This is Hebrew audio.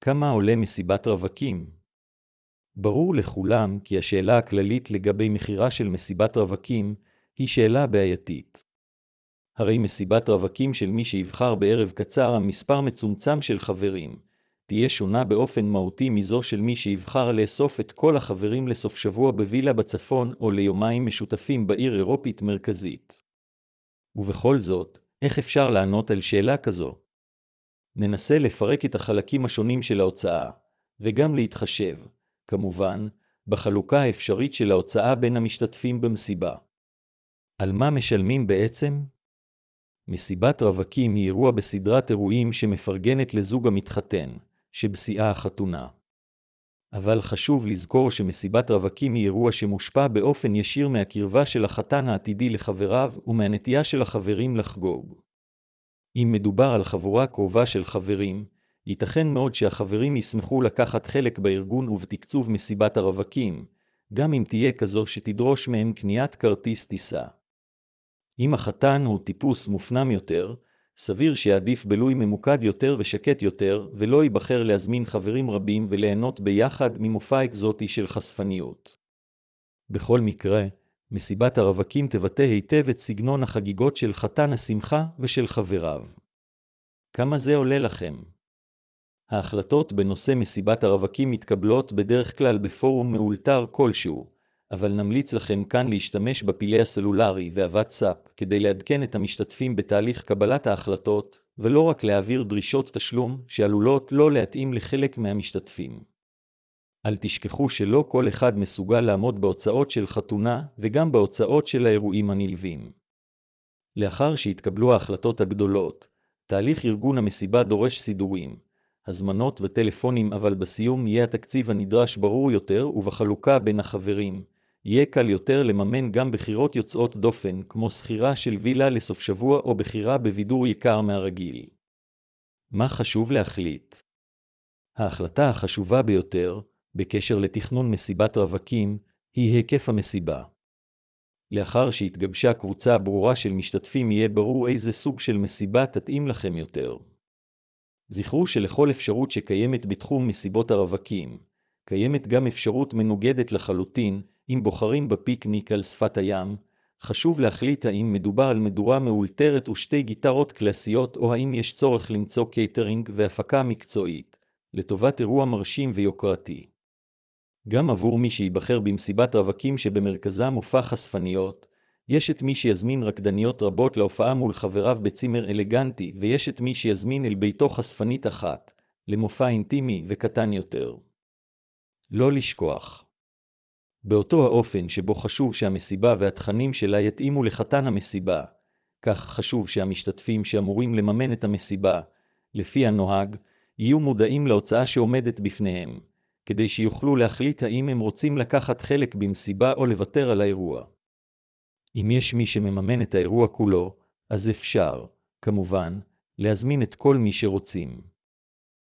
כמה עולה מסיבת רווקים? ברור לכולם כי השאלה הכללית לגבי מחירה של מסיבת רווקים היא שאלה בעייתית. הרי מסיבת רווקים של מי שיבחר בערב קצר עם מספר מצומצם של חברים, תהיה שונה באופן מהותי מזו של מי שיבחר לאסוף את כל החברים לסוף שבוע בווילה בצפון או ליומיים משותפים בעיר אירופית מרכזית. ובכל זאת, איך אפשר לענות על שאלה כזו? ננסה לפרק את החלקים השונים של ההוצאה, וגם להתחשב, כמובן, בחלוקה האפשרית של ההוצאה בין המשתתפים במסיבה. על מה משלמים בעצם? מסיבת רווקים היא אירוע בסדרת אירועים שמפרגנת לזוג המתחתן, שבשיאה החתונה. אבל חשוב לזכור שמסיבת רווקים היא אירוע שמושפע באופן ישיר מהקרבה של החתן העתידי לחבריו ומהנטייה של החברים לחגוג. אם מדובר על חבורה קרובה של חברים, ייתכן מאוד שהחברים ישמחו לקחת חלק בארגון ובתקצוב מסיבת הרווקים, גם אם תהיה כזו שתדרוש מהם קניית כרטיס טיסה. אם החתן הוא טיפוס מופנם יותר, סביר שיעדיף בילוי ממוקד יותר ושקט יותר, ולא ייבחר להזמין חברים רבים וליהנות ביחד ממופע אקזוטי של חשפניות. בכל מקרה, מסיבת הרווקים תבטא היטב את סגנון החגיגות של חתן השמחה ושל חבריו. כמה זה עולה לכם? ההחלטות בנושא מסיבת הרווקים מתקבלות בדרך כלל בפורום מאולתר כלשהו, אבל נמליץ לכם כאן להשתמש בפילי הסלולרי והוואטסאפ כדי לעדכן את המשתתפים בתהליך קבלת ההחלטות, ולא רק להעביר דרישות תשלום שעלולות לא להתאים לחלק מהמשתתפים. אל תשכחו שלא כל אחד מסוגל לעמוד בהוצאות של חתונה וגם בהוצאות של האירועים הנלווים. לאחר שהתקבלו ההחלטות הגדולות, תהליך ארגון המסיבה דורש סידורים, הזמנות וטלפונים, אבל בסיום יהיה התקציב הנדרש ברור יותר, ובחלוקה בין החברים יהיה קל יותר לממן גם בחירות יוצאות דופן כמו שכירה של וילה לסוף שבוע או בחירה בבידור יקר מהרגיל. מה חשוב להחליט? ההחלטה החשובה ביותר בקשר לתכנון מסיבת רווקים היא היקף המסיבה. לאחר שהתגבשה קבוצה ברורה של משתתפים יהיה ברור איזה סוג של מסיבה תתאים לכם יותר. זכרו שלכל אפשרות שקיימת בתחום מסיבות הרווקים, קיימת גם אפשרות מנוגדת לחלוטין. אם בוחרים בפיקניק על שפת הים, חשוב להחליט האם מדובר על מדורה מאולתרת ושתי גיטרות קלאסיות, או האם יש צורך למצוא קייטרינג והפקה מקצועית, לטובת אירוע מרשים ויוקרתי. גם עבור מי שיבחר במסיבת רווקים שבמרכזה מופע חשפניות, יש את מי שיזמין רקדניות רבות להופעה מול חבריו בצימר אלגנטי, ויש את מי שיזמין אל ביתו חשפנית אחת, למופע אינטימי וקטן יותר. לא לשכוח. באותו האופן שבו חשוב שהמסיבה והתכנים שלה יתאימו לחתן המסיבה, כך חשוב שהמשתתפים שאמורים לממן את המסיבה, לפי הנוהג, יהיו מודעים להוצאה שעומדת בפניהם, כדי שיוכלו להחליט האם הם רוצים לקחת חלק במסיבה או לוותר על האירוע. אם יש מי שמממן את האירוע כולו, אז אפשר, כמובן, להזמין את כל מי שרוצים.